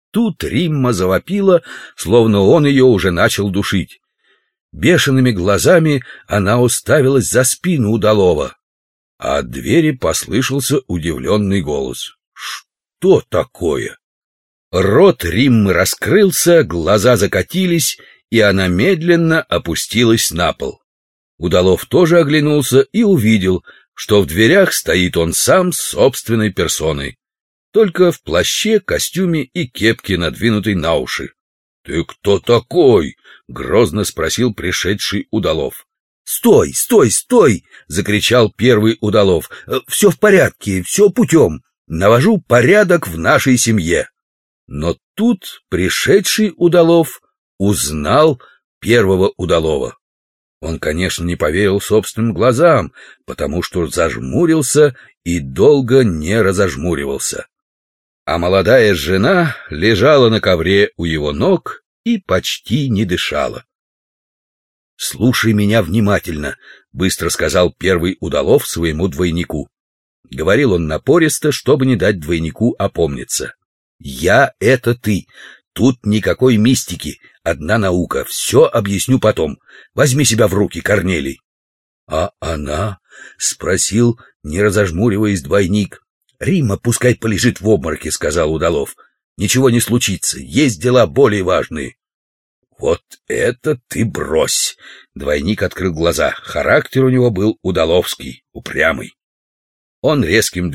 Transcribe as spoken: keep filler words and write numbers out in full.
тут Римма завопила, словно он ее уже начал душить. Бешеными глазами она уставилась за спину удалого, а от двери послышался удивленный голос. «Что такое?» Рот Риммы раскрылся, глаза закатились, и она медленно опустилась на пол. Удалов тоже оглянулся и увидел, что в дверях стоит он сам с собственной персоной, только в плаще, костюме и кепке, надвинутой на уши. — Ты кто такой? — грозно спросил пришедший Удалов. — Стой, стой, стой! — закричал первый Удалов. — Все в порядке, все путем. Навожу порядок в нашей семье. Но тут пришедший Удалов узнал первого Удалова. Он, конечно, не поверил собственным глазам, потому что зажмурился и долго не разожмуривался. А молодая жена лежала на ковре у его ног и почти не дышала. — Слушай меня внимательно, — быстро сказал первый Удалов своему двойнику. Говорил он напористо, чтобы не дать двойнику опомниться. — Я — это ты. Тут никакой мистики, одна наука. Все объясню потом. Возьми себя в руки, Корнелий. — А она? — спросил, не разожмуриваясь, двойник. — Римма пускай полежит в обмороке, — сказал Удалов. — Ничего не случится, есть дела более важные. — Вот это ты брось! Двойник открыл глаза. Характер у него был удаловский, упрямый. Он резким